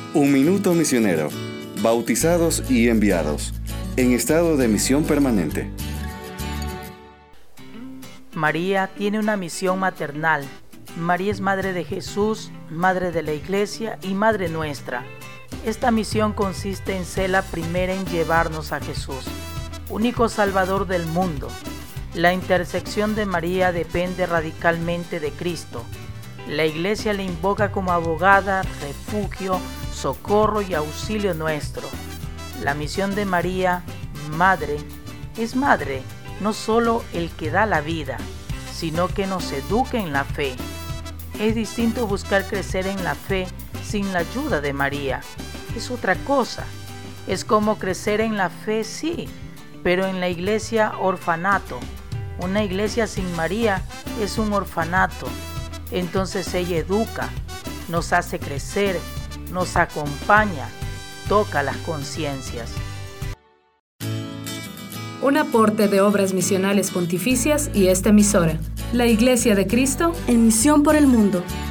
Un minuto misionero. Bautizados y enviados. En estado de misión permanente. María tiene una misión maternal. María es madre de Jesús, madre de la Iglesia y madre nuestra. Esta misión consiste en ser la primera en llevarnos a Jesús, único Salvador del mundo. La intersección de María depende radicalmente de Cristo. La Iglesia le invoca como abogada, refugio, socorro y auxilio nuestro. La misión de María, madre, es madre, no solo el que da la vida, sino que nos educa en la fe. Es distinto buscar crecer en la fe sin la ayuda de María. Es otra cosa. Es como crecer en la fe, sí, pero en la iglesia orfanato. Una iglesia sin María es un orfanato. Entonces ella educa, nos hace crecer, nos acompaña, toca las conciencias. Un aporte de Obras Misionales Pontificias y esta emisora, la Iglesia de Cristo, en misión por el mundo.